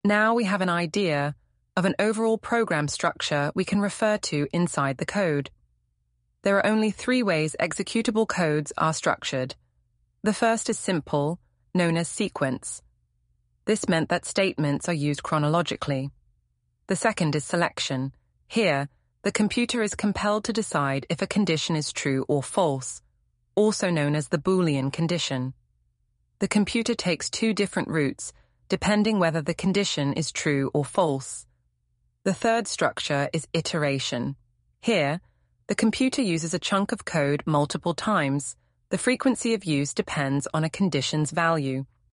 Now we have an idea of an overall program structure we can refer to inside the code. There are only 3 ways executable codes are structured. The first is simple, known as sequence. This meant that statements are used chronologically. The second is selection. Here, the computer is compelled to decide if a condition is true or false, also known as the Boolean condition. The computer takes 2 different routes, depending whether the condition is true or false. The third structure is iteration. Here, the computer uses a chunk of code multiple times. The frequency of use depends on a condition's value.